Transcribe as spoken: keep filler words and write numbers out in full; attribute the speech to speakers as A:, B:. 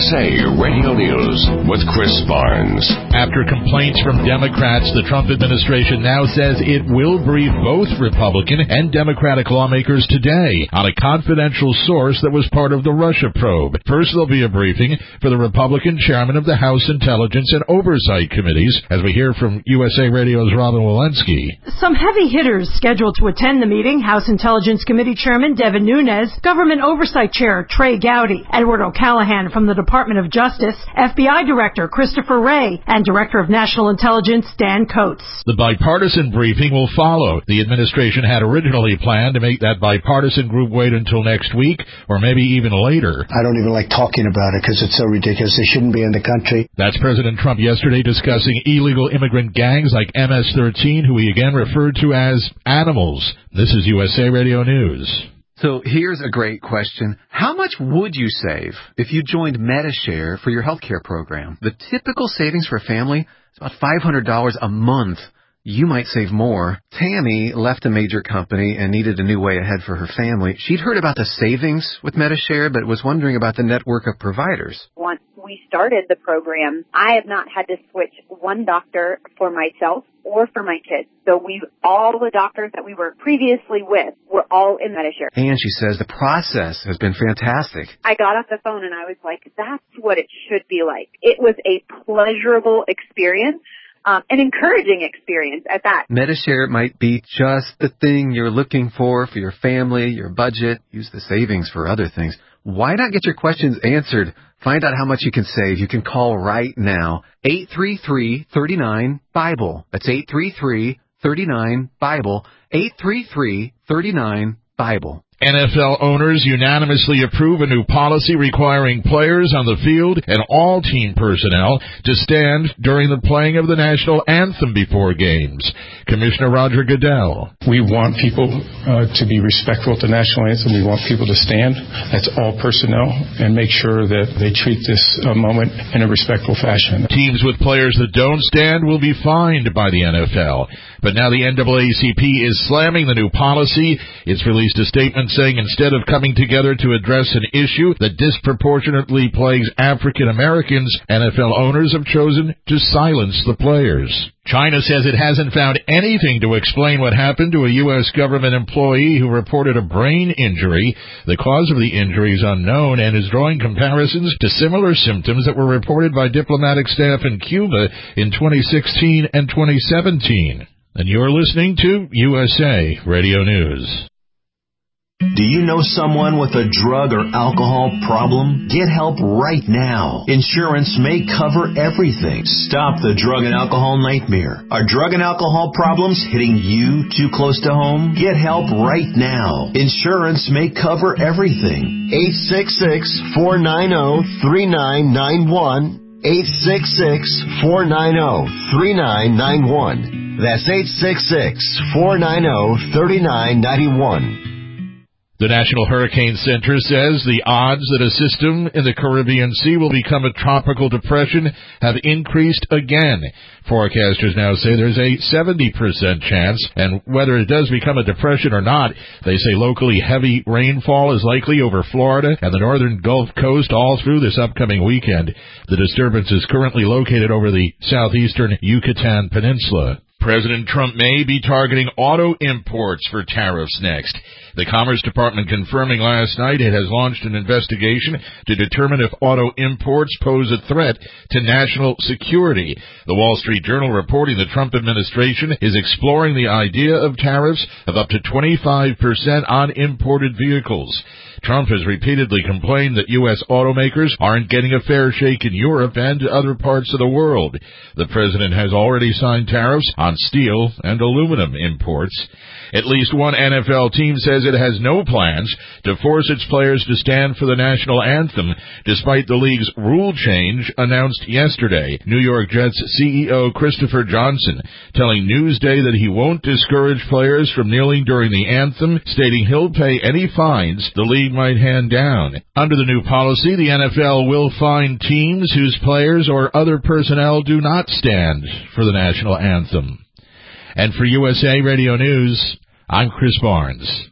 A: S A Radio News with Chris Barnes.
B: After complaints from Democrats, the Trump administration now says it will brief both Republican and Democratic lawmakers today on a confidential source that was part of the Russia probe. First, there'll be a briefing for the Republican chairman of the House Intelligence and Oversight Committees, as we hear from U S A Radio's Robin Walensky.
C: Some heavy hitters scheduled to attend the meeting: House Intelligence Committee Chairman Devin Nunes, Government Oversight Chair Trey Gowdy, Edward O'Callaghan from the Department of Justice, F B I Director Christopher Wray, and Director of National Intelligence Dan Coates.
B: The bipartisan briefing will follow. The administration had originally planned to make that bipartisan group wait until next week, or maybe even later.
D: I don't even like talking about it because it's so ridiculous. They shouldn't be in the country.
B: That's President Trump yesterday discussing illegal immigrant gangs like M S thirteen, who he again referred to as animals. This is U S A Radio News.
E: So here's a great question. How much would you save if you joined Medi-Share for your health care program? The typical savings for a family is about five hundred dollars a month. You might save more. Tammy left a major company and needed a new way ahead for her family. She'd heard about the savings with Medi-Share, but was wondering about the network of providers.
F: Once we started the program, I have not had to switch one doctor for myself or for my kids. So we, all the doctors that we were previously with were all in Medi-Share.
E: And she says the process has been fantastic.
F: I got off the phone and I was like, that's what it should be like. It was a pleasurable experience. Um, an encouraging experience at that.
E: Medi-Share might be just the thing you're looking for for your family, your budget. Use the savings for other things. Why not get your questions answered? Find out how much you can save. You can call right now. eight three three, three nine, BIBLE. That's eight three three, three nine, BIBLE. eight three three, three nine, BIBLE.
B: N F L owners unanimously approve a new policy requiring players on the field and all team personnel to stand during the playing of the national anthem before games. Commissioner Roger Goodell.
G: We want people uh, to be respectful of the national anthem. We want people to stand. That's all personnel, and make sure that they treat this uh, moment in a respectful fashion.
B: Teams with players that don't stand will be fined by the N F L. But now the N double A C P is slamming the new policy. It's released a statement saying instead of coming together to address an issue that disproportionately plagues African Americans, N F L owners have chosen to silence the players. China says it hasn't found anything to explain what happened to a U S government employee who reported a brain injury. The cause of the injury is unknown and is drawing comparisons to similar symptoms that were reported by diplomatic staff in Cuba in twenty sixteen and twenty seventeen. And you're listening to U S A Radio News.
H: Do you know someone with a drug or alcohol problem? Get help right now. Insurance may cover everything. Stop the drug and alcohol nightmare. Are drug and alcohol problems hitting you too close to home? Get help right now. Insurance may cover everything. eight six six, four nine zero, three nine nine one. eight six six, four nine zero, three nine nine one. That's eight six six, four nine zero, three nine nine one.
B: The National Hurricane Center says the odds that a system in the Caribbean Sea will become a tropical depression have increased again. Forecasters now say there's a seventy percent chance, and whether it does become a depression or not, they say locally heavy rainfall is likely over Florida and the northern Gulf Coast all through this upcoming weekend. The disturbance is currently located over the southeastern Yucatan Peninsula. President Trump may be targeting auto imports for tariffs next. The Commerce Department confirming last night it has launched an investigation to determine if auto imports pose a threat to national security. The Wall Street Journal reporting the Trump administration is exploring the idea of tariffs of up to twenty-five percent on imported vehicles. Trump has repeatedly complained that U S automakers aren't getting a fair shake in Europe and other parts of the world. The president has already signed tariffs on steel and aluminum imports. At least one N F L team says it has no plans to force its players to stand for the national anthem, despite the league's rule change announced yesterday. New York Jets C E O Christopher Johnson telling Newsday that he won't discourage players from kneeling during the anthem, stating he'll pay any fines the league might hand down. Under the new policy, the N F L will fine teams whose players or other personnel do not stand for the national anthem. And for U S A Radio News, I'm Chris Barnes.